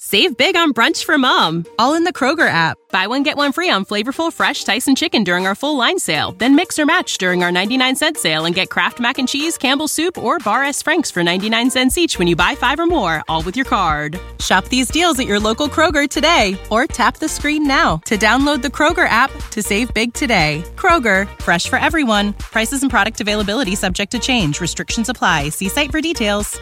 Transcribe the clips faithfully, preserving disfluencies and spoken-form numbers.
Save big on brunch for mom, all in the Kroger app. Buy one, get one free on flavorful, fresh Tyson chicken during our full line sale. Then mix or match during our ninety-nine cent sale and get Kraft Mac and Cheese, Campbell's Soup, or Bar S. Frank's for ninety-nine cents each when you buy five or more, all with your card. Shop these deals at your local Kroger today, or tap the screen now to download the Kroger app to save big today. Kroger, fresh for everyone. Prices and product availability subject to change. Restrictions apply. See site for details.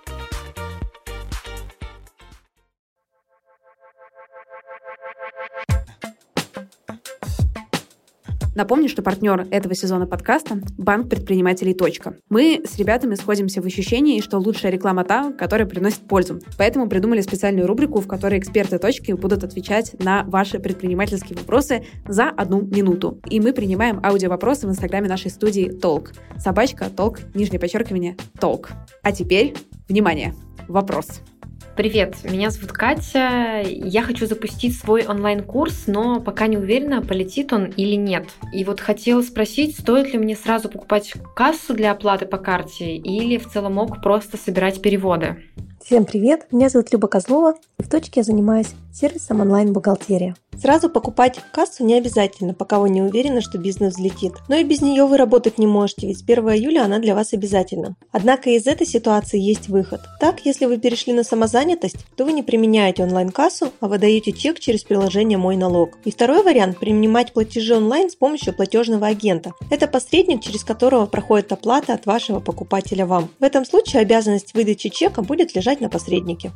Напомню, что партнер этого сезона подкаста – Банк предпринимателей «Точка». Мы с ребятами сходимся в ощущении, что лучшая реклама та, которая приносит пользу. Поэтому придумали специальную рубрику, в которой эксперты «Точки» будут отвечать на ваши предпринимательские вопросы за одну минуту. И мы принимаем аудиовопросы в инстаграме нашей студии «Толк». Собачка, толк, нижнее подчеркивание, толк. А теперь, внимание, вопрос. Привет, меня зовут Катя. Я хочу запустить свой онлайн-курс, но пока не уверена, полетит он или нет. И вот хотела спросить, стоит ли мне сразу покупать кассу для оплаты по карте или в целом мог просто собирать переводы? Всем привет, меня зовут Люба Козлова, и в «Точке» я занимаюсь сервисом онлайн-бухгалтерия. Сразу покупать кассу не обязательно, пока вы не уверены, что бизнес взлетит. Но и без нее вы работать не можете, ведь с первого июля она для вас обязательна. Однако из этой ситуации есть выход. Так, если вы перешли на самозанятость, то вы не применяете онлайн-кассу, а выдаете чек через приложение «Мой налог». И второй вариант – принимать платежи онлайн с помощью платежного агента. Это посредник, через которого проходит оплата от вашего покупателя вам. В этом случае обязанность выдачи чека будет лежать на посреднике.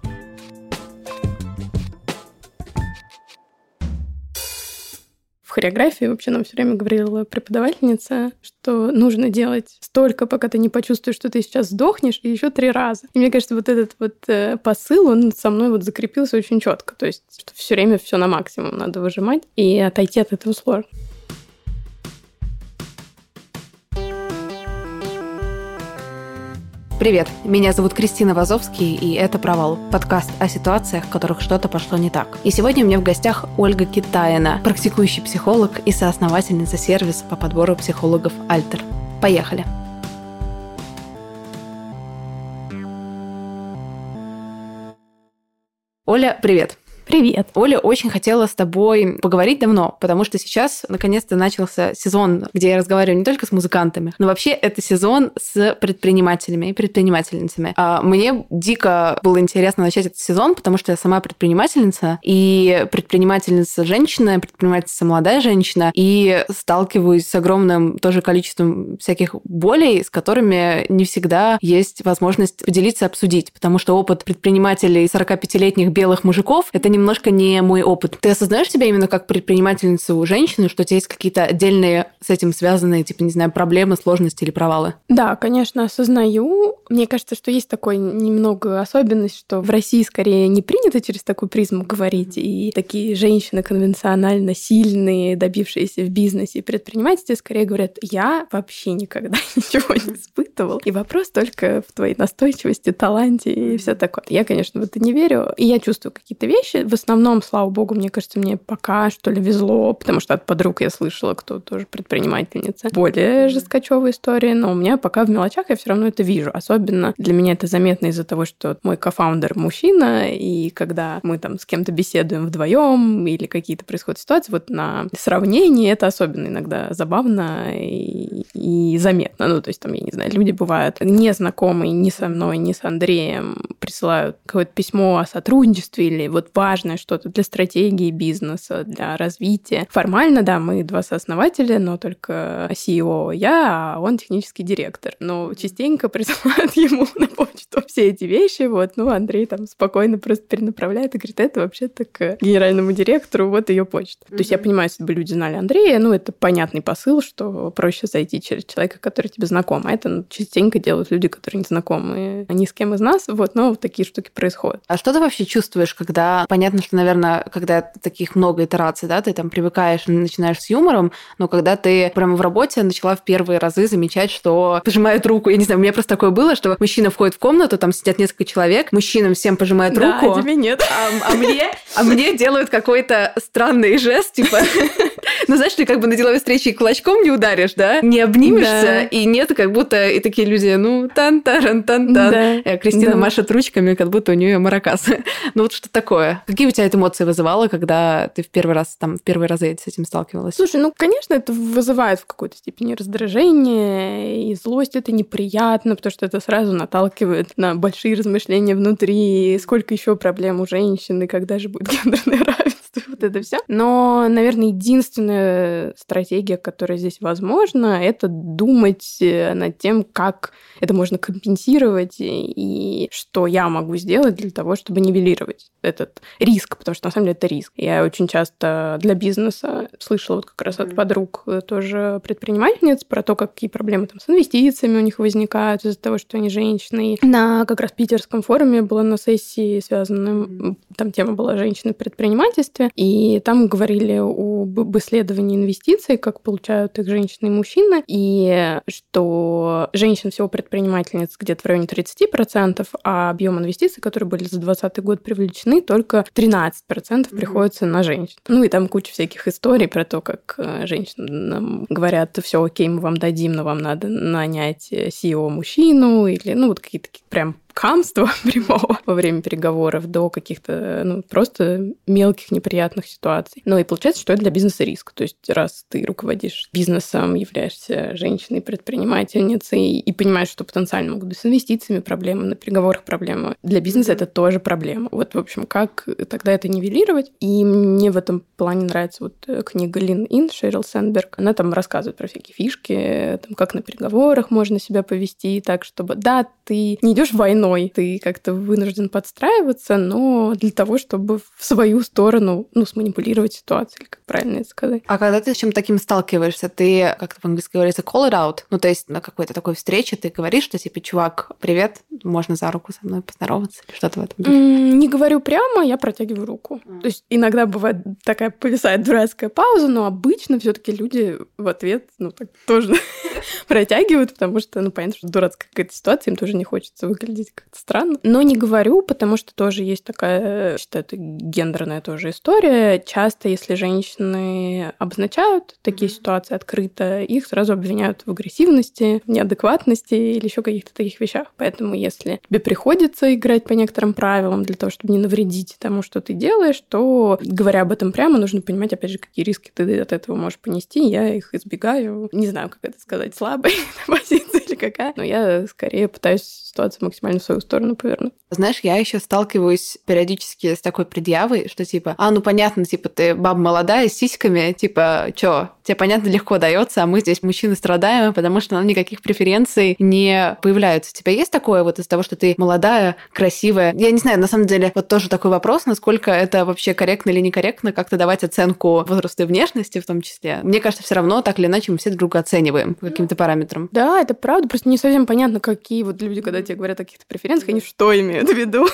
В хореографии вообще нам все время говорила преподавательница, что нужно делать столько, пока ты не почувствуешь, что ты сейчас сдохнешь, и еще три раза. И мне кажется, вот этот вот э, посыл, он со мной вот закрепился очень четко. То есть, что все время все на максимум надо выжимать, и отойти от этого сложно. Привет, меня зовут Кристина Вазовский, и это «Провал» – подкаст о ситуациях, в которых что-то пошло не так. И сегодня у меня в гостях Ольга Китаина, практикующий психолог и соосновательница сервиса по подбору психологов «Альтер». Поехали! Оля, привет! Привет! Оля очень хотела с тобой поговорить давно, потому что сейчас наконец-то начался сезон, где я разговариваю не только с музыкантами, но вообще это сезон с предпринимателями и предпринимательницами. Мне дико было интересно начать этот сезон, потому что я сама предпринимательница, и предпринимательница женщина, предпринимательница молодая женщина, и сталкиваюсь с огромным тоже количеством всяких болей, с которыми не всегда есть возможность поделиться, обсудить, потому что опыт предпринимателей сорокапятилетних белых мужиков – это немножко не мой опыт. Ты осознаешь себя именно как предпринимательницу женщину, что у тебя есть какие-то отдельные с этим связанные, типа, не знаю, проблемы, сложности или провалы? Да, конечно, осознаю. Мне кажется, что есть такой немного особенность, что в России скорее не принято через такую призму говорить, и такие женщины конвенционально сильные, добившиеся в бизнесе и предпринимательстве, скорее говорят: я вообще никогда ничего не испытывал, и вопрос только в твоей настойчивости, таланте и все такое. Я, конечно, в это не верю, и я чувствую какие-то вещи. В основном, слава богу, мне кажется, мне пока что ли везло, потому что от подруг я слышала, кто тоже предпринимательница, более жесткачевая история, но у меня пока в мелочах я все равно это вижу. Особенно для меня это заметно из-за того, что мой кофаундер мужчина, и когда мы там с кем-то беседуем вдвоем или какие-то происходят ситуации, вот на сравнении это особенно иногда забавно и, и заметно. Ну, то есть там, я не знаю, люди бывают незнакомые ни со мной, ни с Андреем, присылают какое-то письмо о сотрудничестве или вот важное что-то для стратегии бизнеса, для развития. Формально, да, мы два сооснователя, но только си и о я, а он технический директор. Но частенько присылают ему на почту все эти вещи. Вот, ну, Андрей там спокойно просто перенаправляет и говорит: это вообще-то к генеральному директору, вот ее почта. Mm-hmm. То есть я понимаю, если бы люди знали Андрея, ну, это понятный посыл, что проще зайти через человека, который тебе знаком. А это ну, частенько делают люди, которые не знакомы ни с кем из нас. Вот, но вот такие штуки происходят. А что ты вообще чувствуешь, когда... Понятно, что, наверное, когда таких много итераций, да, ты там привыкаешь и начинаешь с юмором, но когда ты прямо в работе начала в первые разы замечать, что пожимают руку. Я не знаю, у меня просто такое было, что мужчина входит в комнату, там сидят несколько человек, мужчинам всем пожимают да, руку. А тебе нет. А, а, мне, а мне делают какой-то странный жест, типа Ну, знаешь, ты как бы на деловой встрече и кулачком не ударишь, да? Не обнимешься, Да. и нет, как будто и такие люди, ну, тан-таран-тан-тан. Да. Кристина Да. машет ручками, как будто у нее маракас. Ну, вот что такое? Какие у тебя это эмоции вызывало, когда ты в первый раз, там, в первые разы с этим сталкивалась? Слушай, ну, конечно, это вызывает в какой-то степени раздражение и злость. Это неприятно, потому что это сразу наталкивает на большие размышления внутри. Сколько еще проблем у женщины, когда же будет гендерное равенство, вот это все. Но, наверное, единственная стратегия, которая здесь возможна, это думать над тем, как это можно компенсировать и что я могу сделать для того, чтобы нивелировать этот риск, потому что на самом деле это риск. Я очень часто для бизнеса слышала вот как раз от подруг тоже предпринимательниц про то, какие проблемы там с инвестициями у них возникают из-за того, что они женщины. И на как раз питерском форуме была на сессии связана, там тема была «Женщины в предпринимательстве», и там говорили об исследовании инвестиций, как получают их женщины и мужчины, и что женщин всего предпринимательниц где-то в районе тридцать процентов, а объем инвестиций, которые были за двадцатый год привлечены, только тринадцать процентов приходится на женщин. Ну и там куча всяких историй про то, как женщинам говорят: все окей, мы вам дадим, но вам надо нанять си и о-мужчину, или ну вот какие-то такие прям хамства прямого во время переговоров до каких-то ну, просто мелких неприятных ситуаций. Ну и получается, что это для бизнеса риск. То есть раз ты руководишь бизнесом, являешься женщиной-предпринимательницей и понимаешь, что потенциально могут быть с инвестициями проблемы, на переговорах проблемы, для бизнеса это тоже проблема. Вот, в общем, как тогда это нивелировать? И мне в этом плане нравится вот книга Лин Ин, Шерил Сэндберг. Она там рассказывает про всякие фишки, там, как на переговорах можно себя повести так, чтобы, да, ты не идешь в войну, ты как-то вынужден подстраиваться, но для того, чтобы в свою сторону, ну, сманипулировать ситуацию, или как правильно это сказать. А когда ты с чем-то таким сталкиваешься, ты, как по-английски говорится, call it out? Ну, то есть на какой-то такой встрече ты говоришь, что типа: чувак, привет, можно за руку со мной поздороваться или что-то в этом духе? Mm, не говорю прямо, я протягиваю руку. Mm. То есть иногда бывает такая повисает дурацкая пауза, но обычно все-таки люди в ответ, ну, так тоже протягивают, потому что, ну, понятно, что дурацкая какая-то ситуация, им тоже не хочется выглядеть как-то странно. Но не говорю, потому что тоже есть такая, считаю, это гендерная тоже история. Часто, если женщины обозначают такие mm-hmm. ситуации открыто, их сразу обвиняют в агрессивности, в неадекватности или еще каких-то таких вещах. Поэтому, если тебе приходится играть по некоторым правилам для того, чтобы не навредить тому, что ты делаешь, то, говоря об этом прямо, нужно понимать, опять же, какие риски ты от этого можешь понести. Я их избегаю. Не знаю, как это сказать, слабой позиции или какая. Но я скорее пытаюсь ситуацию максимально в свою сторону повернуть. Знаешь, я еще сталкиваюсь периодически с такой предъявой, что типа: а, ну понятно, типа ты баба молодая с сиськами, типа, чё, тебе понятно легко дается, а мы здесь мужчины страдаем, потому что нам никаких преференций не появляются. У тебя есть такое вот из-за того, что ты молодая, красивая? Я не знаю, на самом деле, вот тоже такой вопрос, насколько это вообще корректно или некорректно, как-то давать оценку возраста и внешности в том числе. Мне кажется, все равно так или иначе мы все друг друга оцениваем по каким-то параметрам. Да, это правда, просто не совсем понятно, какие вот люди, когда тебе говорят о каких-то преференциях, они что имеют в виду?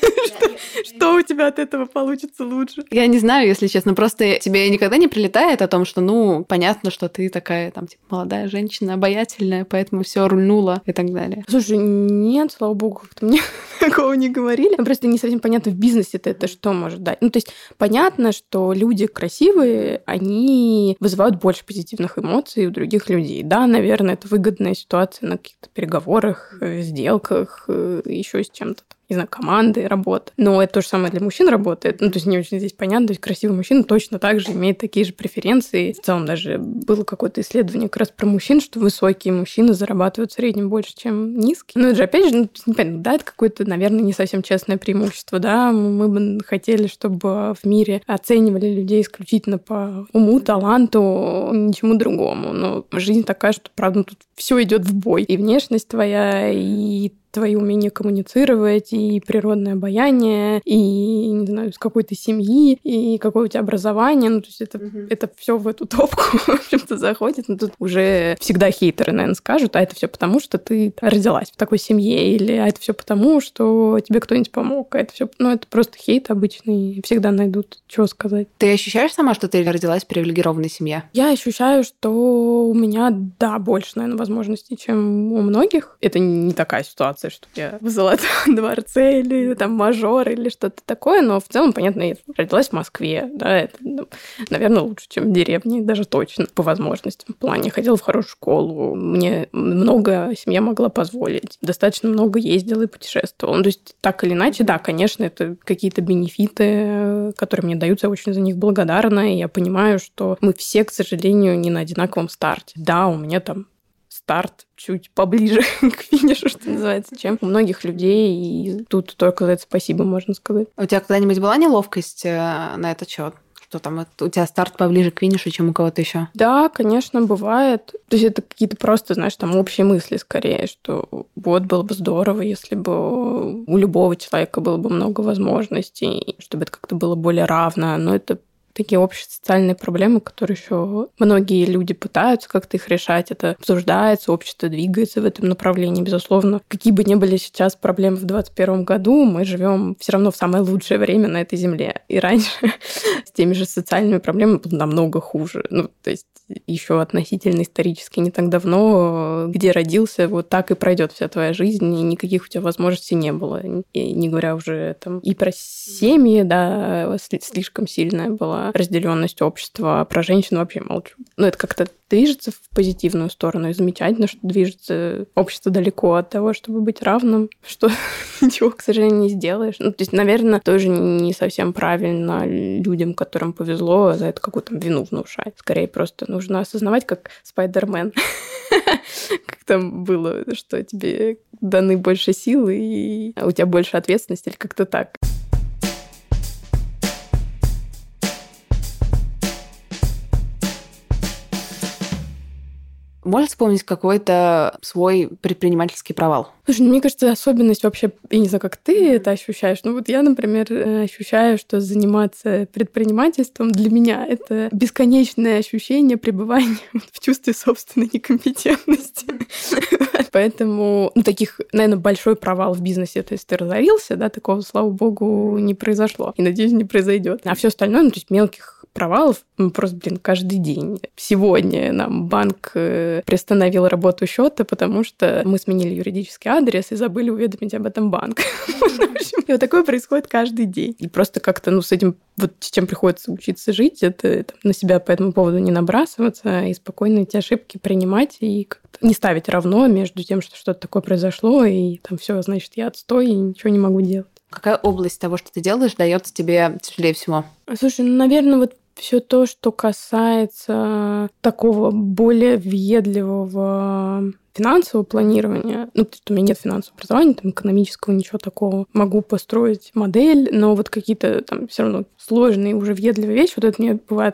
Что у тебя от этого получится лучше? Я не знаю, если честно. Просто тебе никогда не прилетает о том, что, ну, понятно, что ты такая, там, типа, молодая женщина, обаятельная, поэтому все рульнуло и так далее. Слушай, нет, слава богу, как-то мне такого не говорили. Но просто не совсем понятно, в бизнесе-то это что может дать. Ну, то есть понятно, что люди красивые, они вызывают больше позитивных эмоций у других людей. Да, наверное, это выгодная ситуация на каких-то переговорах, сделках, еще с чем-то. Не знаю, команды, работы. Но это то же самое для мужчин работает. Ну, то есть не очень здесь понятно. То есть красивый мужчина точно так же имеет такие же преференции. В целом даже было какое-то исследование как раз про мужчин, что высокие мужчины зарабатывают в среднем больше, чем низкие. Ну, это же опять же, ну, непонятно, да, это какое-то, наверное, не совсем честное преимущество, да. Мы бы хотели, чтобы в мире оценивали людей исключительно по уму, таланту, ничему другому. Но жизнь такая, что, правда, тут все идет в бой. И внешность твоя, и твои умения коммуницировать, и природное обаяние, и, не знаю, с какой-то семьи, и какое у тебя образование. Ну, то есть это, mm-hmm. это все в эту топку, в общем-то, заходит. Но тут уже всегда хейтеры, наверное, скажут: а это все потому, что ты родилась в такой семье, или а это все потому, что тебе кто-нибудь помог. А это все, ну, это просто хейт обычный, и всегда найдут, чего сказать. Ты ощущаешь сама, что ты родилась в привилегированной семье? Я ощущаю, что у меня, да, больше, наверное, возможностей, чем у многих. Это не такая ситуация, кажется, что я в Золотом дворце или там мажор или что-то такое, но в целом, понятно, я родилась в Москве, да, это, ну, наверное, лучше, чем в деревне, даже точно, по возможностям. В плане, ходила в хорошую школу, мне много семья могла позволить, достаточно много ездила и путешествовала. Ну, то есть, так или иначе, да, конечно, это какие-то бенефиты, которые мне даются, я очень за них благодарна, и я понимаю, что мы все, к сожалению, не на одинаковом старте. Да, у меня там старт чуть поближе к финишу, что называется, чем у многих людей, и тут только за это спасибо, можно сказать. У тебя когда-нибудь была неловкость на этот счет? Что там у тебя старт поближе к финишу, чем у кого-то еще? Да, конечно, бывает. То есть это какие-то просто, знаешь, там общие мысли скорее, что вот было бы здорово, если бы у любого человека было бы много возможностей, чтобы это как-то было более равно, но это такие общие социальные проблемы, которые еще многие люди пытаются как-то их решать. Это обсуждается, общество двигается в этом направлении, безусловно. Какие бы ни были сейчас проблемы в двадцать первом году, мы живем все равно в самое лучшее время на этой земле. И раньше с теми же социальными проблемами было намного хуже. Ну, то есть еще относительно исторически не так давно, где родился, вот так и пройдет вся твоя жизнь, и никаких у тебя возможностей не было. И не говоря уже там и про семьи, да, слишком сильная была разделенность общества, про женщин вообще молчу. Но это как-то движется в позитивную сторону, и замечательно, что движется общество далеко от того, чтобы быть равным, что ничего, к сожалению, не сделаешь. Ну, то есть, наверное, тоже не совсем правильно людям, которым повезло, за это какую-то вину внушать. Скорее, просто нужно осознавать, как Спайдермен. Как там было, что тебе даны больше силы, и у тебя больше ответственности, или как-то так. Можешь вспомнить какой-то свой предпринимательский провал? Слушай, ну, мне кажется, особенность вообще, я не знаю, как ты это ощущаешь, но вот я, например, ощущаю, что заниматься предпринимательством для меня — это бесконечное ощущение пребывания в чувстве собственной некомпетентности. Поэтому, ну, таких, наверное, большой провал в бизнесе, то есть ты разорился, да, такого, слава богу, не произошло. И, надеюсь, не произойдет. А все остальное, ну, то есть мелких провалов просто, блин, каждый день. Сегодня нам банк приостановил работу счета, потому что мы сменили юридический адрес и забыли уведомить об этом банк. И вот такое происходит каждый день. И просто как-то, ну, с этим, вот с чем приходится учиться жить, это на себя по этому поводу не набрасываться и спокойно эти ошибки принимать и как-то не ставить равно между тем, что что-то такое произошло, и там все, значит, я отстой и ничего не могу делать. Какая область того, что ты делаешь, дается тебе тяжелее всего? Слушай, ну, наверное, вот все то, что касается такого более въедливого финансового планирования. Ну, то есть у меня нет финансового образования, там, экономического, ничего такого. Могу построить модель, но вот какие-то там все равно сложные, уже въедливые вещи, вот это мне бывает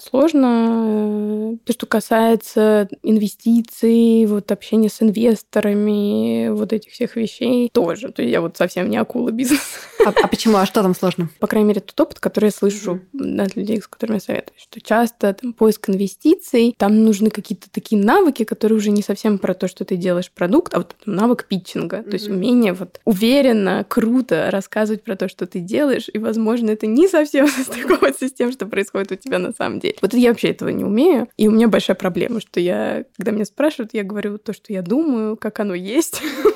сложно. То, что касается инвестиций, вот общения с инвесторами, вот этих всех вещей тоже. То есть я вот совсем не акула бизнеса. А, а почему? А что там сложно? По крайней мере, тот опыт, который я слышу mm-hmm. от людей, с которыми я советую, что часто там, поиск инвестиций, там нужны какие-то такие навыки, которые уже не совсем про то, что ты делаешь продукт, а вот навык питчинга, mm-hmm. то есть умение вот уверенно, круто рассказывать про то, что ты делаешь, и, возможно, это не совсем состыковывается с тем, что происходит у тебя на самом деле. Вот я вообще этого не умею, и у меня большая проблема, что я, когда меня спрашивают, я говорю то, что я думаю, как оно есть,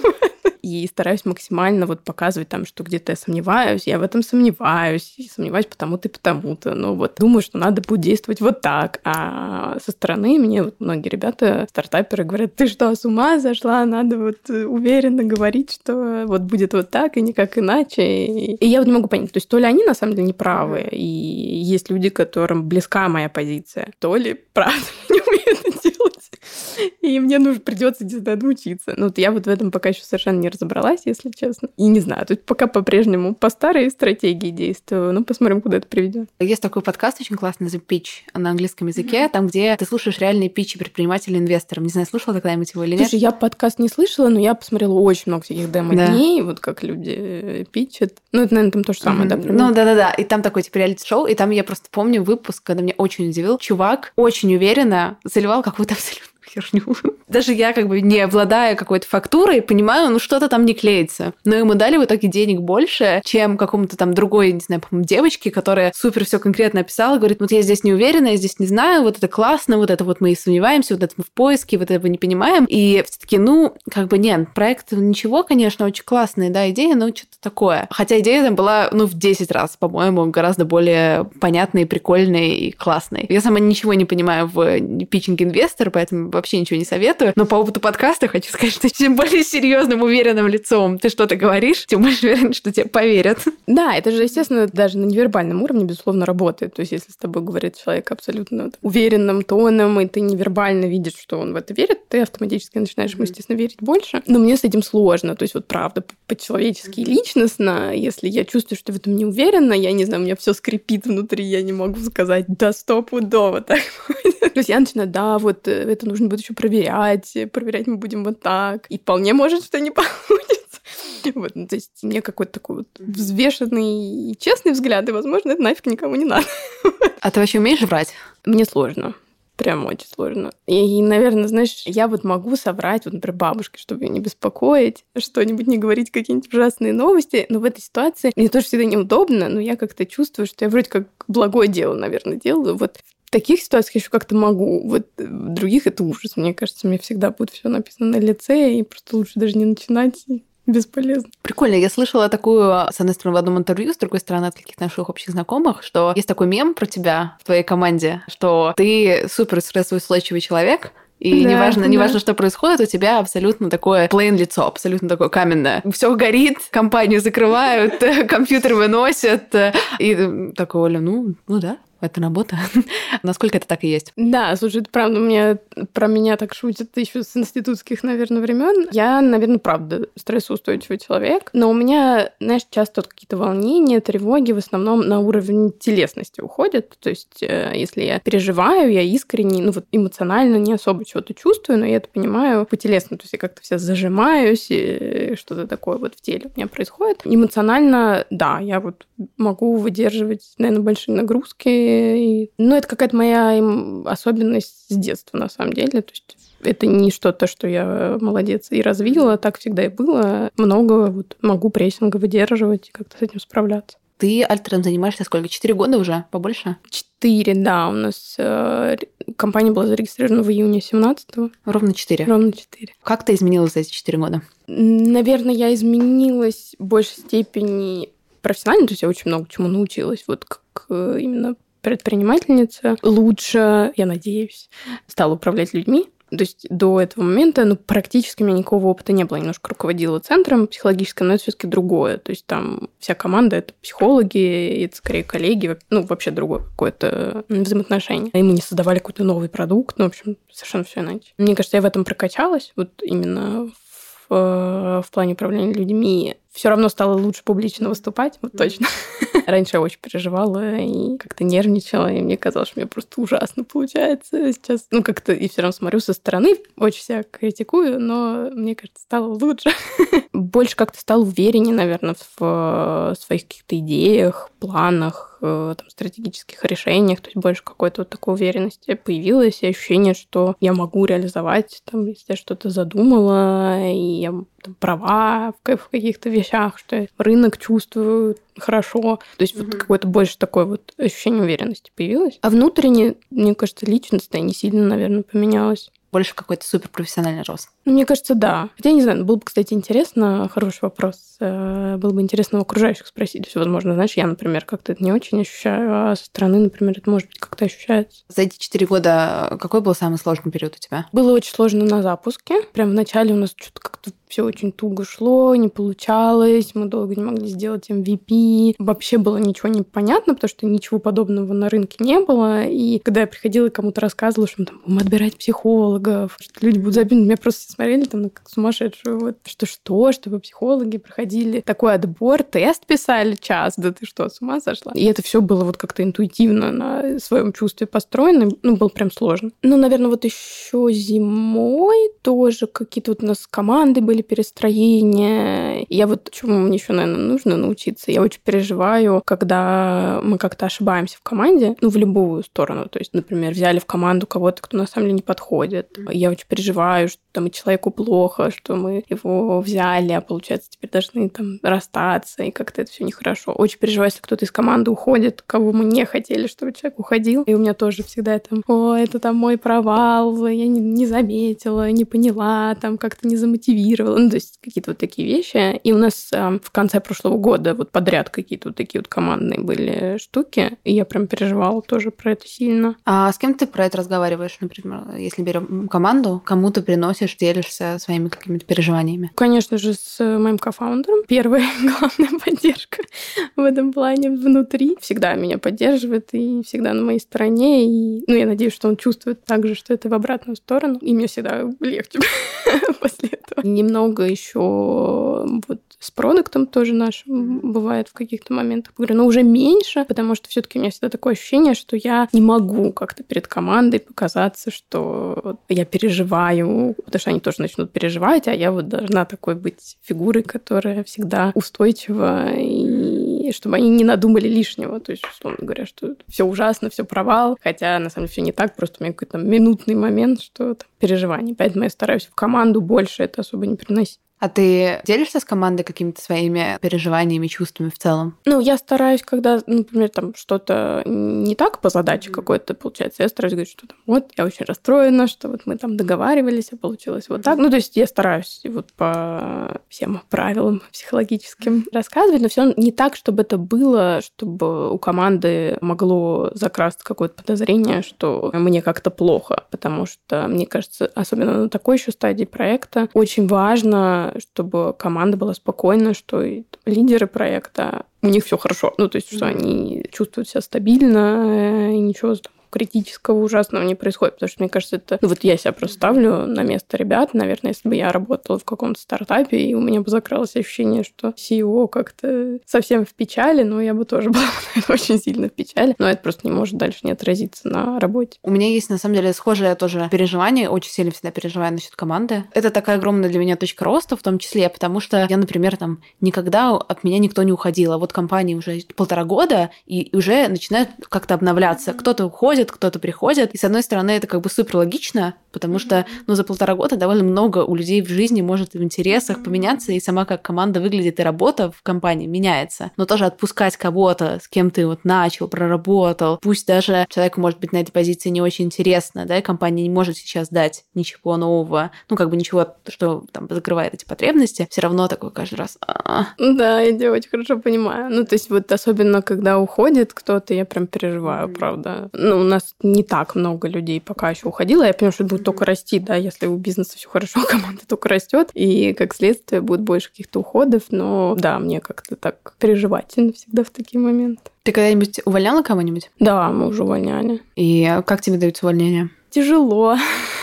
и стараюсь максимально вот показывать там, что где-то я сомневаюсь, я в этом сомневаюсь, и сомневаюсь потому-то и потому-то, но вот думаю, что надо будет действовать вот так, а со стороны мне вот многие ребята, стартаперы говорят, ты что, с ума сошла, надо вот уверенно говорить, что вот будет вот так и никак иначе, и я вот не могу понять, то есть то ли они на самом деле неправы, и есть люди, которым близка моя позиция, то ли правда не умеют это делать, и мне нужно, придется где-то отучиться. Ну, вот я вот в этом пока еще совершенно не разобралась, если честно. И не знаю, тут пока по-прежнему по старой стратегии действую. Ну, посмотрим, куда это приведет. Есть такой подкаст очень классный, The Pitch, на английском языке, mm-hmm. там, где ты слушаешь реальные питчи предпринимателей инвесторам. Не знаю, слушала когда-нибудь его или нет? Слушай, я подкаст не слышала, но я посмотрела очень много всяких демо-дней, да. вот как люди питчат. Ну, это, наверное, там то же самое, mm-hmm. да? Примерно? Ну, да-да-да. И там такой, типа, реалити-шоу, и там я просто помню выпуск, когда меня очень удивил. Чувак очень уверенно заливал какую-то абсолютно херню. Даже я, как бы, не обладая какой-то фактурой, понимаю, ну, что-то там не клеится. Но ему дали в итоге денег больше, чем какому-то там другой, не знаю, по-моему, девочке, которая супер все конкретно описала, говорит, вот я здесь не уверена, я здесь не знаю, вот это классно, вот это вот мы и сомневаемся, вот это мы в поиске, вот это мы не понимаем. И все таки ну, как бы нет, проект ничего, конечно, очень классная, да, идея, но что-то такое. Хотя идея там была, ну, в десять раз, по-моему, гораздо более понятной, прикольной и классной. Я сама ничего не понимаю в питчинге инвестора, поэтому вообще ничего не советую. Но по опыту подкаста хочу сказать, что чем более серьезным, уверенным лицом ты что-то говоришь, тем больше уверен, что тебе поверят. Да, это же, естественно, даже на невербальном уровне, безусловно, работает. То есть, если с тобой говорит человек абсолютно уверенным тоном, и ты невербально видишь, что он в это верит, ты автоматически начинаешь ему, естественно, верить больше. Но мне с этим сложно. То есть, вот правда, по-человечески и личностно, если я чувствую, что в этом не уверена, я не знаю, у меня все скрипит внутри, я не могу сказать, да, стопудово так будет. То есть я начинаю, да, вот это нужно будет еще проверять, проверять мы будем вот так. И вполне может, что не получится. Вот, ну, то есть у меня какой-то такой вот взвешенный и честный взгляд, и, возможно, это нафиг никому не надо. А ты вообще умеешь врать? Мне сложно. Прям очень сложно. И, наверное, знаешь, я вот могу соврать, вот, например, бабушке, чтобы ее не беспокоить, что-нибудь не говорить, какие-нибудь ужасные новости, но в этой ситуации мне тоже всегда неудобно, но я как-то чувствую, что я вроде как благое дело, наверное, делаю. Вот в таких ситуациях я еще как-то могу. Вот в других это ужас. Мне кажется, мне всегда будет все написано на лице, и просто лучше даже не начинать. Бесполезно. Прикольно. Я слышала такую, с одной стороны, в одном интервью, с другой стороны, от каких-то наших общих знакомых, что есть такой мем про тебя в твоей команде, что ты супер стрессоустойчивый человек, и да, неважно, да. неважно, что происходит, у тебя абсолютно такое плейн лицо, абсолютно такое каменное. Все горит, компанию закрывают, компьютер выносят. И такой, Оля, ну, ну да. Это работа. Насколько это так и есть? Да, слушай, это правда, мне, про меня так шутят еще с институтских, наверное, времен. Я, наверное, правда стрессоустойчивый человек, но у меня, знаешь, часто вот какие-то волнения, тревоги в основном на уровень телесности уходят. То есть, если я переживаю, я искренне, ну вот эмоционально не особо чего-то чувствую, но я это понимаю по-телесному. То есть я как-то вся зажимаюсь, и что-то такое вот в теле у меня происходит. Эмоционально, да, я вот могу выдерживать, наверное, большие нагрузки. И... Ну, это какая-то моя особенность с детства, на самом деле. То есть это не что-то, что я молодец и развила, так всегда и было. Много вот могу прессинга выдерживать и как-то с этим справляться. Ты альтером занимаешься сколько? Четыре года уже? Побольше? Четыре, да. У нас э, компания была зарегистрирована в июне семнадцатого. Ровно четыре? Ровно четыре. Как ты изменилась за эти четыре года? Наверное, я изменилась в большей степени профессионально, то есть я очень много чему научилась, вот как именно предпринимательница. Лучше, я надеюсь, стала управлять людьми. То есть до этого момента, ну, практически у меня никакого опыта не было. Я немножко руководила центром психологическим, но это все-таки другое. То есть там вся команда — это психологи, это скорее коллеги, ну, вообще другое какое-то взаимоотношение. И мы не создавали какой-то новый продукт, ну, в общем, совершенно все иначе. Мне кажется, я в этом прокачалась, вот именно в, в плане управления людьми. Все равно стало лучше публично выступать, вот точно. Раньше я очень переживала и как-то нервничала, и мне казалось, что у меня просто ужасно получается сейчас. Ну, как-то и все равно смотрю со стороны, очень себя критикую, но мне кажется, стало лучше. Больше как-то стала увереннее, наверное, в своих каких-то идеях, планах, там, стратегических решениях, то есть больше какой-то вот такой уверенности появилось, и ощущение, что я могу реализовать, там, если я что-то задумала, и я там, права в каких-то вещах, что я рынок чувствую хорошо. То есть mm-hmm. вот какое-то больше такое вот ощущение уверенности появилось. А внутренне, мне кажется, личностное не сильно, наверное, поменялось. Больше какой-то суперпрофессиональный рост. Мне кажется, да. Хотя, я не знаю, было бы, кстати, интересно, хороший вопрос, было бы интересно у окружающих спросить. То есть, возможно, знаешь, я, например, как-то это не очень ощущаю, а со стороны, например, это, может быть, как-то ощущается. За эти четыре года какой был самый сложный период у тебя? Было очень сложно на запуске. Прям в начале у нас что-то как-то все очень туго шло, не получалось, мы долго не могли сделать эм ви пи. Вообще было ничего не понятно, потому что ничего подобного на рынке не было. И когда я приходила и кому-то рассказывала, что мы там будем отбирать психологов, что люди будут забить, меня просто смотрели там на как сумасшедшую. Вот. Что-что, чтобы психологи проходили такой отбор, тест писали час. Да ты что, с ума сошла? И это все было вот как-то интуитивно на своем чувстве построено. Ну, было прям сложно. Ну, наверное, вот еще зимой тоже какие-то вот у нас команды были, перестроения. Я вот чему мне еще, наверное, нужно научиться. Я очень переживаю, когда мы как-то ошибаемся в команде, ну, в любую сторону. То есть, например, взяли в команду кого-то, кто на самом деле не подходит. Я очень переживаю, что там и человеку плохо, что мы его взяли, а получается теперь должны там расстаться, и как-то это все нехорошо. Очень переживаю, если кто-то из команды уходит, кого мы не хотели, чтобы человек уходил. И у меня тоже всегда там, о, это там мой провал, я не, не заметила, не поняла, там как-то не замотивировала. Ну, то есть какие-то вот такие вещи. И у нас э, в конце прошлого года вот подряд какие-то вот такие вот командные были штуки, и я прям переживала тоже про это сильно. А с кем ты про это разговариваешь, например, если берем команду, кому ты приносишь, делишься своими какими-то переживаниями? Конечно же, с моим кофаундером. Первая главная поддержка в этом плане внутри. Всегда меня поддерживает и всегда на моей стороне. И, ну, я надеюсь, что он чувствует также, что это в обратную сторону. И мне всегда легче после этого. Немного еще вот с продуктом тоже нашим бывает в каких-то моментах. Говорю, но уже меньше, потому что все-таки у меня всегда такое ощущение, что я не могу как-то перед командой показаться, что я переживаю, потому что они тоже начнут переживать, а я вот должна такой быть фигурой, которая всегда устойчива, и чтобы они не надумали лишнего. То есть, условно говоря, что все ужасно, все провал, хотя на самом деле все не так, просто у меня какой-то минутный момент, что там переживание. Поэтому я стараюсь в команду больше это особо не приносить. А ты делишься с командой какими-то своими переживаниями, чувствами в целом? Ну, я стараюсь, когда, например, там что-то не так по задаче какой-то получается, я стараюсь говорить, что там, вот, я очень расстроена, что вот мы там договаривались, а получилось вот так. Ну, то есть я стараюсь вот по всем правилам психологическим рассказывать, но все не так, чтобы это было, чтобы у команды могло закрасться какое-то подозрение, что мне как-то плохо, потому что, мне кажется, особенно на такой еще стадии проекта, очень важно, чтобы команда была спокойна, что и лидеры проекта, у них все хорошо. Ну, то есть, что mm-hmm. они чувствуют себя стабильно, и ничего там критического, ужасного не происходит. Потому что, мне кажется, это... Ну, вот я себя просто ставлю на место ребят. Наверное, если бы я работала в каком-то стартапе, и у меня бы закралось ощущение, что си и о как-то совсем в печали, но я бы тоже была очень сильно в печали. Но это просто не может дальше не отразиться на работе. У меня есть, на самом деле, схожее тоже переживание. Очень сильно всегда переживаю насчет команды. Это такая огромная для меня точка роста, в том числе, потому что я, например, там никогда от меня никто не уходил. А вот компании уже полтора года, и уже начинают как-то обновляться. Кто-то уходит, кто-то приходит. И, с одной стороны, это как бы супер логично, потому что ну, за полтора года довольно много у людей в жизни может в интересах поменяться, и сама как команда выглядит, и работа в компании меняется. Но тоже отпускать кого-то, с кем ты вот начал, проработал, пусть даже человеку, может быть, на этой позиции не очень интересно, да, и компания не может сейчас дать ничего нового, ну, как бы ничего, что там закрывает эти потребности, все равно такой каждый раз. А-а-а. Да, я очень хорошо понимаю. Ну, то есть вот особенно, когда уходит кто-то, я прям переживаю, mm-hmm. правда. Ну, у нас не так много людей пока еще уходило. Я понимаю, что это будет mm-hmm. только расти, да, если у бизнеса все хорошо, команда только растет, и как следствие будет больше каких-то уходов. Но да, мне как-то так переживательно всегда в такие моменты. Ты когда-нибудь увольняла кого-нибудь? Да, мы уже увольняли. И как тебе даются увольнения? Тяжело.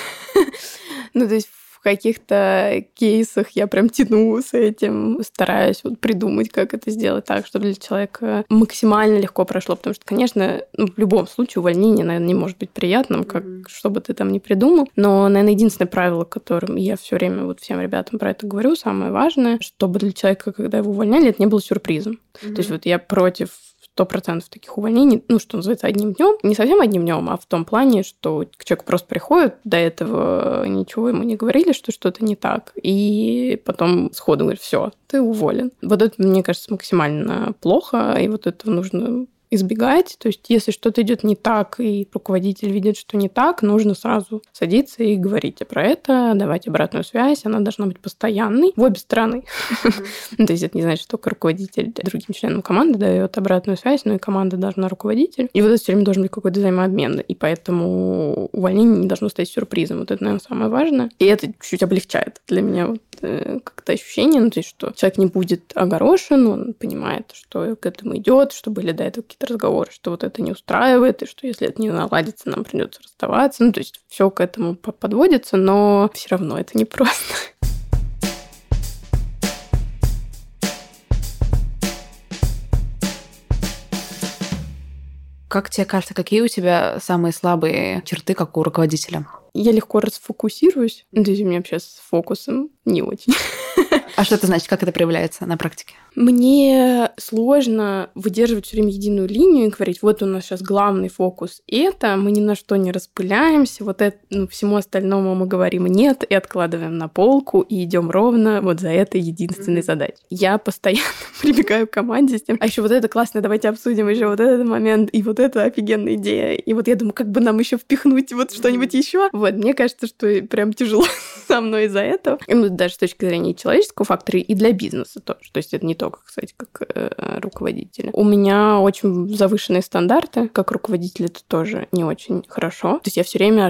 Ну, то есть в каких-то кейсах я прям тяну с этим, стараюсь вот придумать, как это сделать так, чтобы для человека максимально легко прошло. Потому что, конечно, ну, в любом случае увольнение, наверное, не может быть приятным, как mm-hmm. что бы ты там ни придумал. Но, наверное, единственное правило, которым я все время вот всем ребятам про это говорю, самое важное, чтобы для человека, когда его увольняли, это не было сюрпризом. Mm-hmm. То есть вот я против сто процентов таких увольнений, ну, что называется, одним днем. Не совсем одним днем, а в том плане, что к человеку просто приходит, до этого ничего ему не говорили, что что-то не так, и потом сходу говорит, все, ты уволен. Вот это, мне кажется, максимально плохо, и вот этого нужно избегать. То есть, если что-то идет не так, и руководитель видит, что не так, нужно сразу садиться и говорить про это, давать обратную связь. Она должна быть постоянной в обе стороны. То есть, это не значит, что только руководитель другим членам команды дает обратную связь, но и команда должна руководитель. И вот это все время должен быть какой-то взаимообмен. И поэтому увольнение не должно стать сюрпризом. Вот это, наверное, самое важное. И это чуть-чуть облегчает для меня вот как-то ощущение, ну, то есть, что человек не будет огорошен, он понимает, что к этому идет, что были до этого какие-то какие-то разговоры, что вот это не устраивает, и что если это не наладится, нам придется расставаться. Ну, то есть все к этому подводится, но все равно это непросто. Как тебе кажется, какие у тебя самые слабые черты, как у руководителя? Я легко расфокусируюсь. То есть у меня вообще с фокусом не очень. А что это значит? Как это проявляется на практике? Мне сложно выдерживать все время единую линию и говорить, вот у нас сейчас главный фокус это, мы ни на что не распыляемся, вот это, ну, всему остальному мы говорим нет и откладываем на полку и идем ровно вот за этой единственной mm-hmm. задачей. Я постоянно прибегаю к команде с тем, а еще вот это классно, давайте обсудим еще вот этот момент, и вот это офигенная идея. И вот я думаю, как бы нам еще впихнуть вот mm-hmm. что-нибудь еще. Вот, мне кажется, что прям тяжело со мной из-за этого. Ну, даже с точки зрения человеческого фактора и для бизнеса тоже. То есть это не только, кстати, как э, руководителя. У меня очень завышенные стандарты. Как руководитель это тоже не очень хорошо. То есть я все время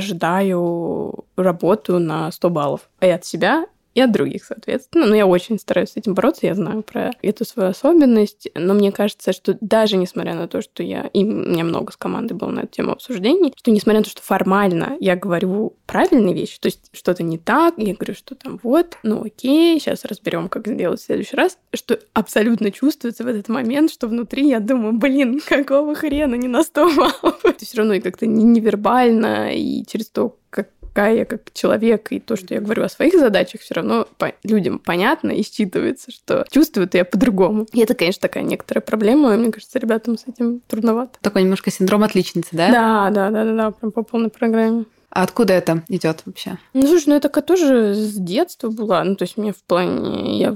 ожидаю работу на сто баллов. И от себя, и от других, соответственно. Но я очень стараюсь с этим бороться, я знаю про эту свою особенность. Но мне кажется, что даже несмотря на то, что я... И у меня много с командой было на эту тему обсуждений, что несмотря на то, что формально я говорю правильные вещи, то есть что-то не так, я говорю, что там вот, ну окей, сейчас разберем, как сделать в следующий раз, что абсолютно чувствуется в этот момент, что внутри я думаю, блин, какого хрена не на сто баллов? Это все равно и как-то невербально, и через то, как какая я как человек, и то, что я говорю о своих задачах, все равно по- людям понятно и считывается, что чувствуют я по-другому. И это, конечно, такая некоторая проблема, и мне кажется, ребятам с этим трудновато. Такой немножко синдром отличницы, да? Да, да, да, да, да, прям по полной программе. А откуда это идет вообще? Ну, слушай, ну это тоже с детства была. Ну, то есть мне в плане... Я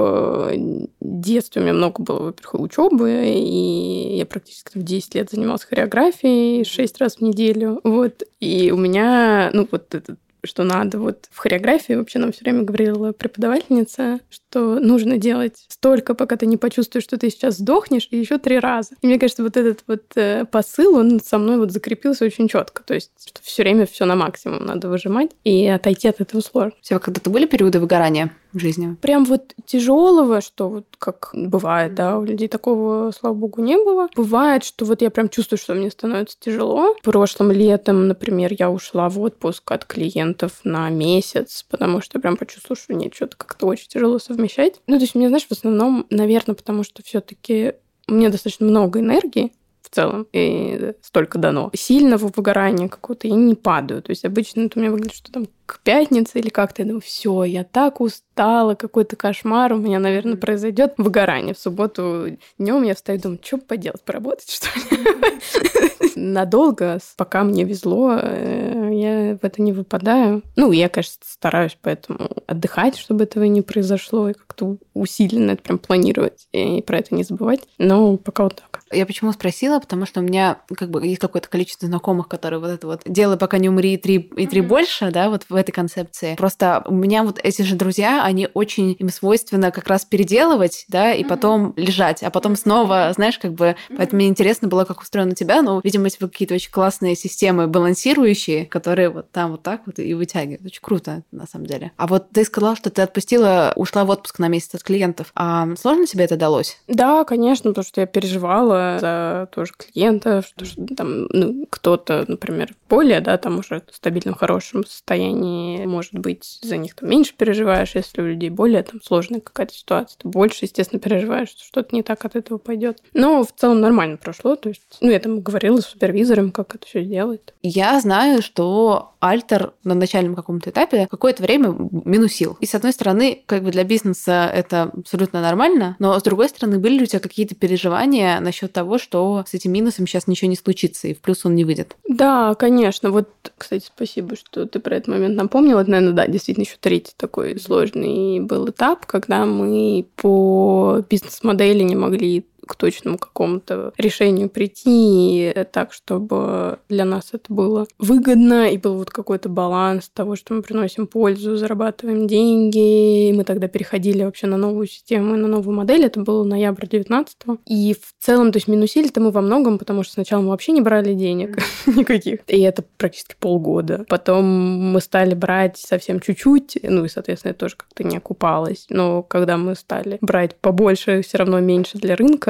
в детстве у меня много было, во-первых, учебы, и я практически в десять лет занималась хореографией шесть раз в неделю. Вот. И у меня, ну, вот этот что надо. Вот в хореографии вообще нам все время говорила преподавательница, что нужно делать столько, пока ты не почувствуешь, что ты сейчас сдохнешь, и еще три раза. И мне кажется, вот этот вот посыл, он со мной вот закрепился очень четко. То есть, что все время все на максимум надо выжимать, и отойти от этого сложно. У тебя когда-то были периоды выгорания в жизни? Прям вот тяжелого, что вот как бывает, да, у людей такого, слава богу, не было. Бывает, что вот я прям чувствую, что мне становится тяжело. Прошлым летом, например, я ушла в отпуск от клиентов на месяц, потому что я прям почувствовала, что нет, что-то как-то очень тяжело совмещать. Ну, то есть, мне, знаешь, в основном, наверное, потому что все-таки у меня достаточно много энергии в целом, и столько дано. Сильного выгорания какого-то я не падаю. То есть обычно это у меня выглядит, что там к пятнице или как-то я думаю, все, я так устала, какой-то кошмар, у меня, наверное, произойдет выгорание. В субботу днем я встаю и думаю, что поделать, поработать, что ли? Надолго, пока мне везло, я в это не выпадаю. Ну, я, конечно, стараюсь поэтому отдыхать, чтобы этого не произошло, и как-то усиленно это прям планировать, и про это не забывать. Но пока вот так. Я почему спросила? Потому что у меня как бы есть какое-то количество знакомых, которые вот это вот «делай, пока не умри, и три, и три mm-hmm. больше», да, вот в этой концепции. Просто у меня вот эти же друзья, они очень, им свойственно как раз переделывать, да, и mm-hmm. потом лежать, а потом снова, знаешь, как бы, mm-hmm. поэтому мне интересно было, как устроено у тебя, но, видимо, это какие-то очень классные системы балансирующие, которые вот там вот так вот и вытягивают. Очень круто, на самом деле. А вот ты сказала, что ты отпустила, ушла в отпуск на месяц от клиентов. А сложно тебе это далось? Да, конечно, потому что я переживала за тоже клиентов, что, что там, ну, кто-то, например, более, да, там уже в стабильном, хорошем состоянии, может быть, за них там меньше переживаешь, если у людей более там сложная какая-то ситуация, ты больше, естественно, переживаешь, что что-то не так от этого пойдет. Но в целом нормально прошло, то есть, ну, я там говорила с супервизором, как это все делает. Я знаю, что Альтер на начальном каком-то этапе какое-то время минусил. И, с одной стороны, как бы для бизнеса это абсолютно нормально, но, с другой стороны, были ли у тебя какие-то переживания насчет того, что с этим минусом сейчас ничего не случится, и в плюс он не выйдет? Да, конечно. Вот, кстати, спасибо, что ты про этот момент напомнила. Это, наверное, да, действительно еще третий такой сложный был этап, когда мы по бизнес-модели не могли к точному какому-то решению прийти так, чтобы для нас это было выгодно, и был вот какой-то баланс того, что мы приносим пользу, зарабатываем деньги. И мы тогда переходили вообще на новую систему и на новую модель. Это было ноябрь девятнадцатого. И в целом, то есть минусили-то мы во многом, потому что сначала мы вообще не брали денег никаких. И это практически полгода. Потом мы стали брать совсем чуть-чуть, ну и, соответственно, это тоже как-то не окупалось. Но когда мы стали брать побольше, все равно меньше для рынка,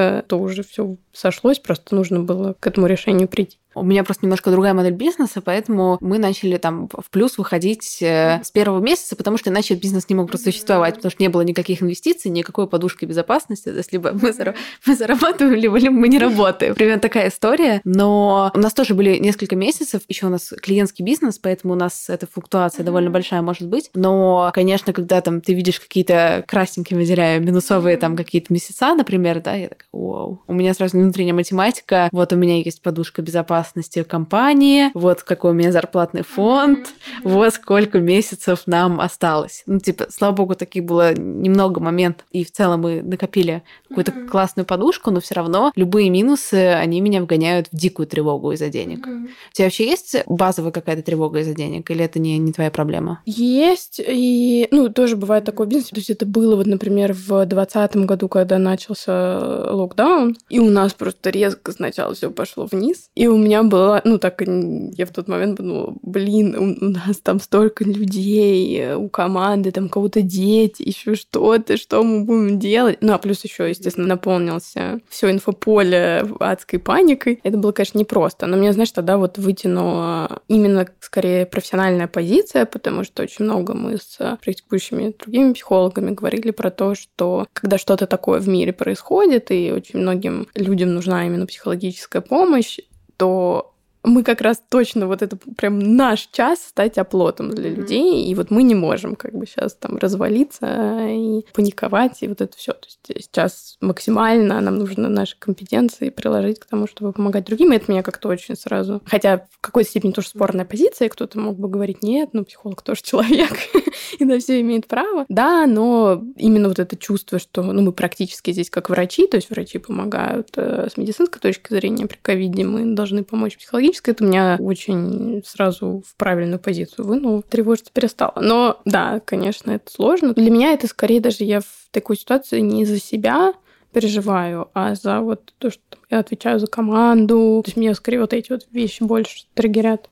ребенка, то уже все сошлось, просто нужно было к этому решению прийти. У меня просто немножко другая модель бизнеса, поэтому мы начали там в плюс выходить с первого месяца, потому что иначе бизнес не мог просто существовать, потому что не было никаких инвестиций, никакой подушки безопасности. То есть либо мы, зара- мы зарабатываем, либо, либо мы не работаем. Примерно такая история. Но у нас тоже были несколько месяцев, еще у нас клиентский бизнес, поэтому у нас эта флуктуация довольно большая может быть. Но, конечно, когда там ты видишь какие-то красненькие, выделяя минусовые там какие-то месяца, например, да, я такая, вау. У меня сразу внутренняя математика, вот у меня есть подушка безопасности компании, вот какой у меня зарплатный фонд, вот сколько месяцев нам осталось. Ну, типа, слава богу, таких было немного моментов, и в целом мы накопили какую-то mm-hmm. классную подушку, но все равно любые минусы, они меня вгоняют в дикую тревогу из-за денег. Mm-hmm. У тебя вообще есть базовая какая-то тревога из-за денег, или это не, не твоя проблема? Есть, и, ну, тоже бывает такой бизнес. То есть это было, вот, например, в двадцатом году, когда начался локдаун, и у нас просто резко сначала все пошло вниз, и у меня была, ну, так, я в тот момент подумала, блин, у, у нас там столько людей, у команды там кого-то дети, еще что-то, что мы будем делать? Ну, а плюс еще, естественно, наполнился все инфополе адской паникой. Это было, конечно, непросто, но мне, знаешь, тогда вот вытянула именно, скорее, профессиональная позиция, потому что очень много мы с практикующими другими психологами говорили про то, что когда что-то такое в мире происходит, и очень многим людям нужна именно психологическая помощь, то мы как раз точно, вот это прям наш час стать оплотом для людей, и вот мы не можем как бы сейчас там развалиться и паниковать, и вот это все. То есть сейчас максимально нам нужно наши компетенции приложить к тому, чтобы помогать другим, и это меня как-то очень сразу... Хотя в какой-то степени тоже спорная позиция, кто-то мог бы говорить, нет, ну психолог тоже человек, и на все имеет право. Да, но именно вот это чувство, что ну, мы практически здесь как врачи, то есть врачи помогают с медицинской точки зрения при ковиде, мы должны помочь психологически, это меня очень сразу в правильную позицию вынуло, тревожиться перестало. Но да, конечно, это сложно. Для меня это скорее даже я в такой ситуации не за себя переживаю, а за вот то, что я отвечаю за команду. То есть меня скорее вот эти вот вещи больше триггерят.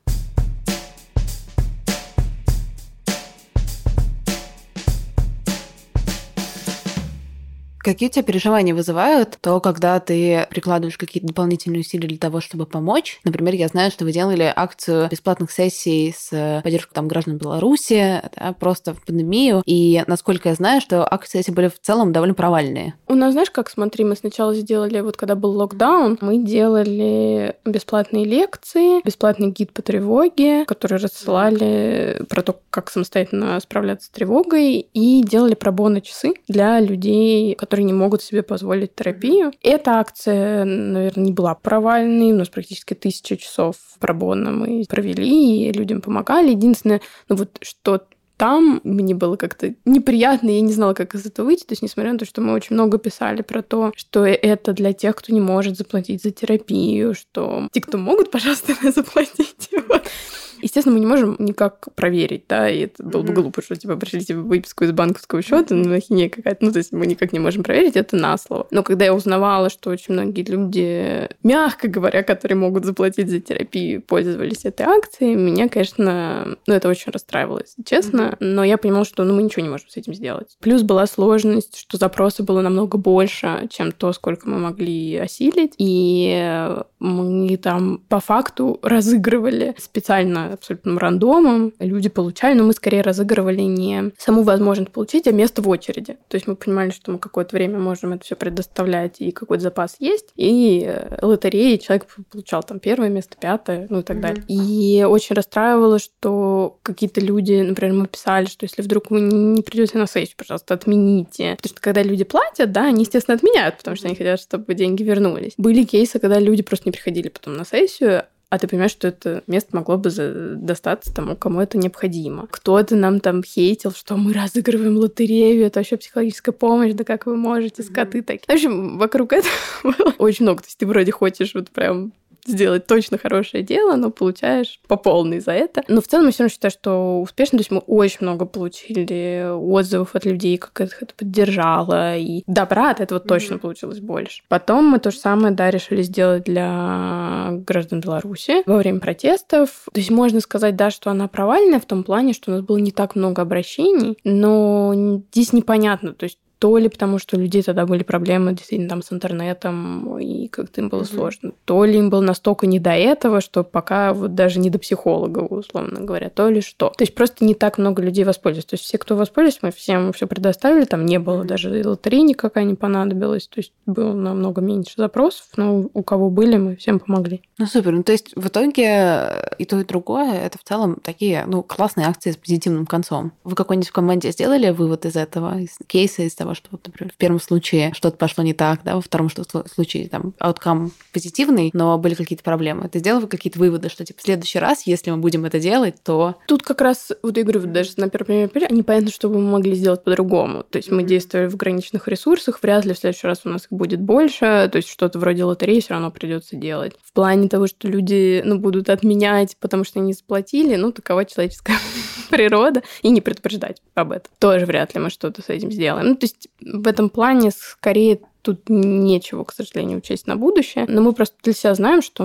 Какие у тебя переживания вызывают то, когда ты прикладываешь какие-то дополнительные усилия для того, чтобы помочь? Например, я знаю, что вы делали акцию бесплатных сессий с поддержкой там, граждан Беларуси, да, просто в пандемию. И, насколько я знаю, что акции эти были в целом довольно провальные. У нас, знаешь, как, смотри, мы сначала сделали, вот когда был локдаун, мы делали бесплатные лекции, бесплатный гид по тревоге, которые рассылали про то, как самостоятельно справляться с тревогой, и делали пробоно часы для людей, которые которые не могут себе позволить терапию. Эта акция, наверное, не была провальной. У нас практически тысяча часов пробонно мы провели, и людям помогали. Единственное, ну вот что там мне было как-то неприятно, я не знала, как из этого выйти. То есть, несмотря на то, что мы очень много писали про то, что это для тех, кто не может заплатить за терапию, что те, кто могут, пожалуйста, заплатить. Вот. Естественно, мы не можем никак проверить, да, и это было бы глупо, что типа пришлите выписку из банковского счета, ну, ахинея какая-то. Ну, то есть мы никак не можем проверить, это на слово. Но когда я узнавала, что очень многие люди, мягко говоря, которые могут заплатить за терапию, пользовались этой акцией, меня, конечно, ну, это очень расстраивало, если честно. Mm-hmm. Но я понимала, что ну, мы ничего не можем с этим сделать. Плюс была сложность, что запросы было намного больше, чем то, сколько мы могли осилить. И мы там по факту разыгрывали специально абсолютным рандомом. Люди получали, но мы скорее разыгрывали не саму возможность получить, а место в очереди. То есть мы понимали, что мы какое-то время можем это все предоставлять, и какой-то запас есть. И лотереи человек получал там первое место, пятое, ну и так mm-hmm. далее. И очень расстраивало, что какие-то люди, например, мы писали, что если вдруг вы не придете на сессию, пожалуйста, отмените. Потому что когда люди платят, да, они, естественно, отменяют, потому что они хотят, чтобы деньги вернулись. Были кейсы, когда люди просто не приходили потом на сессию, а ты понимаешь, что это место могло бы достаться тому, кому это необходимо. Кто-то нам там хейтил, что мы разыгрываем лотерею, это вообще психологическая помощь, да как вы можете, скоты такие. В общем, вокруг этого было очень много. То есть ты вроде хочешь вот прям сделать точно хорошее дело, но получаешь по полной за это. Но в целом я все равно считаю, что успешно. То есть мы очень много получили отзывов от людей, как их это поддержало. И добра от этого mm-hmm. точно получилось больше. Потом мы то же самое, да, решили сделать для граждан Беларуси во время протестов. То есть можно сказать, да, что она провальная в том плане, что у нас было не так много обращений, но здесь непонятно. То есть То ли потому, что у людей тогда были проблемы действительно там с интернетом, и как-то им было mm-hmm. сложно. То ли им было настолько не до этого, что пока вот даже не до психолога, условно говоря, то ли что. То есть просто не так много людей воспользовались. То есть все, кто воспользовались, мы всем все предоставили, там не было mm-hmm. даже лотереи никакая не понадобилась, то есть было намного меньше запросов, но у кого были, мы всем помогли. Ну супер, ну то есть в итоге и то, и другое, это в целом такие, ну, классные акции с позитивным концом. Вы какой-нибудь в команде сделали вывод из этого, из кейса, из того, что, вот, например, в первом случае что-то пошло не так, да, во втором случае там outcome позитивный, но были какие-то проблемы. Ты сделал какие-то выводы, что типа в следующий раз, если мы будем это делать, то... Тут как раз, вот я говорю, даже на первом примере, непонятно, что бы мы могли сделать по-другому. То есть мы действовали в ограниченных ресурсах, вряд ли в следующий раз у нас их будет больше, то есть что-то вроде лотереи все равно придется делать. В плане того, что люди, ну, будут отменять, потому что они заплатили, ну, такова человеческая природа, и не предупреждать об этом. Тоже вряд ли мы что-то с этим сделаем. Ну, то есть в этом плане скорее тут нечего, к сожалению, учесть на будущее. Но мы просто для себя знаем, что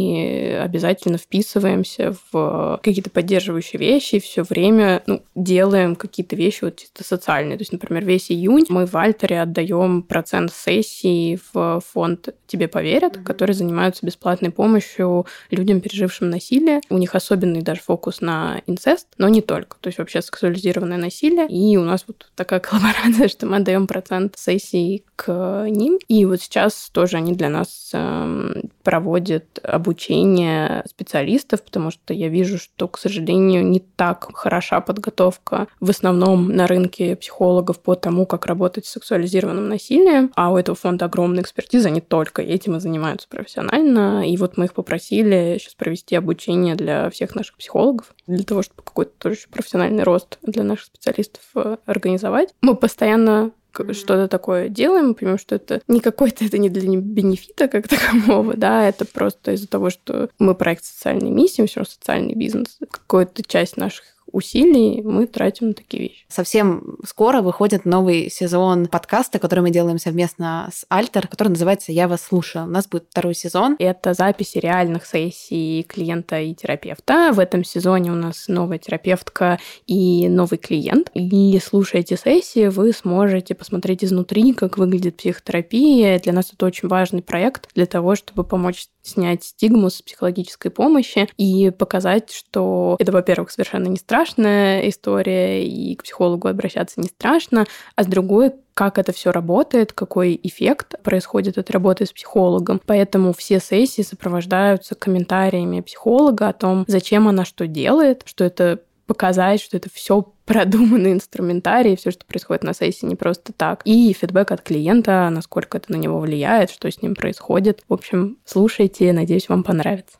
мы обязательно вписываемся в какие-то поддерживающие вещи и все время, ну, делаем какие-то вещи вот чисто социальные. То есть, например, весь июнь мы в Альтере отдаем процент сессий в фонд «Тебе поверят», mm-hmm. которые занимаются бесплатной помощью людям, пережившим насилие. У них особенный даже фокус на инцест, но не только. То есть вообще сексуализированное насилие. И у нас вот такая коллаборация, что мы отдаем процент сессий к ним. И вот сейчас тоже они для нас э, проводят обучение специалистов, потому что я вижу, что, к сожалению, не так хороша подготовка в основном на рынке психологов по тому, как работать с сексуализированным насилием. А у этого фонда огромная экспертиза, они только этим и занимаются профессионально. И вот мы их попросили сейчас провести обучение для всех наших психологов, для того, чтобы какой-то тоже профессиональный рост для наших специалистов организовать. Мы постоянно что-то такое делаем, мы понимаем, что это не какой-то, это не для бенефита как такового, да, это просто из-за того, что мы проект социальной миссии, мы все равно социальный бизнес. Какую-то часть наших усилий мы тратим на такие вещи. Совсем скоро выходит новый сезон подкаста, который мы делаем совместно с Альтер, который называется «Я вас слушаю». У нас будет второй сезон. Это записи реальных сессий клиента и терапевта. В этом сезоне у нас новая терапевтка и новый клиент. И слушая эти сессии, вы сможете посмотреть изнутри, как выглядит психотерапия. Для нас это очень важный проект для того, чтобы помочь снять стигму с психологической помощи и показать, что это, во-первых, совершенно не страшная история, и к психологу обращаться не страшно, а с другой, как это все работает, какой эффект происходит от работы с психологом. Поэтому все сессии сопровождаются комментариями психолога о том, зачем она что делает, что это показать, что это все продуманный инструментарий, все, что происходит на сессии, не просто так. И фидбэк от клиента, насколько это на него влияет, что с ним происходит. В общем, слушайте, надеюсь, вам понравится.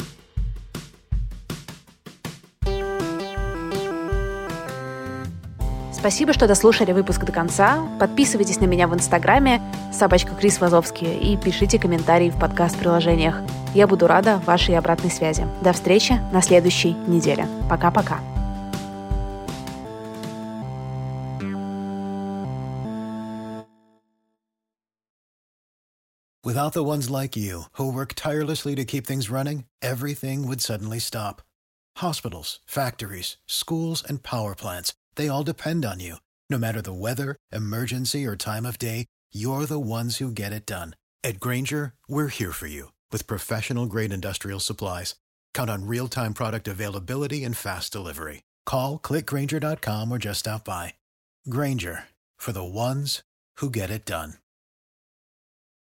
Спасибо, что дослушали выпуск до конца. Подписывайтесь на меня в Инстаграме собачка Крис Вазовский и пишите комментарии в подкаст-приложениях. Я буду рада вашей обратной связи. До встречи на следующей неделе. Пока-пока. Without the ones like you, who work tirelessly to keep things running, everything would suddenly stop. Hospitals, factories, schools, and power plants, they all depend on you. No matter the weather, emergency, or time of day, you're the ones who get it done. At Grainger, we're here for you with professional-grade industrial supplies. Count on real-time product availability and fast delivery. Call, click Grainger dot com, or just stop by. Grainger, for the ones who get it done.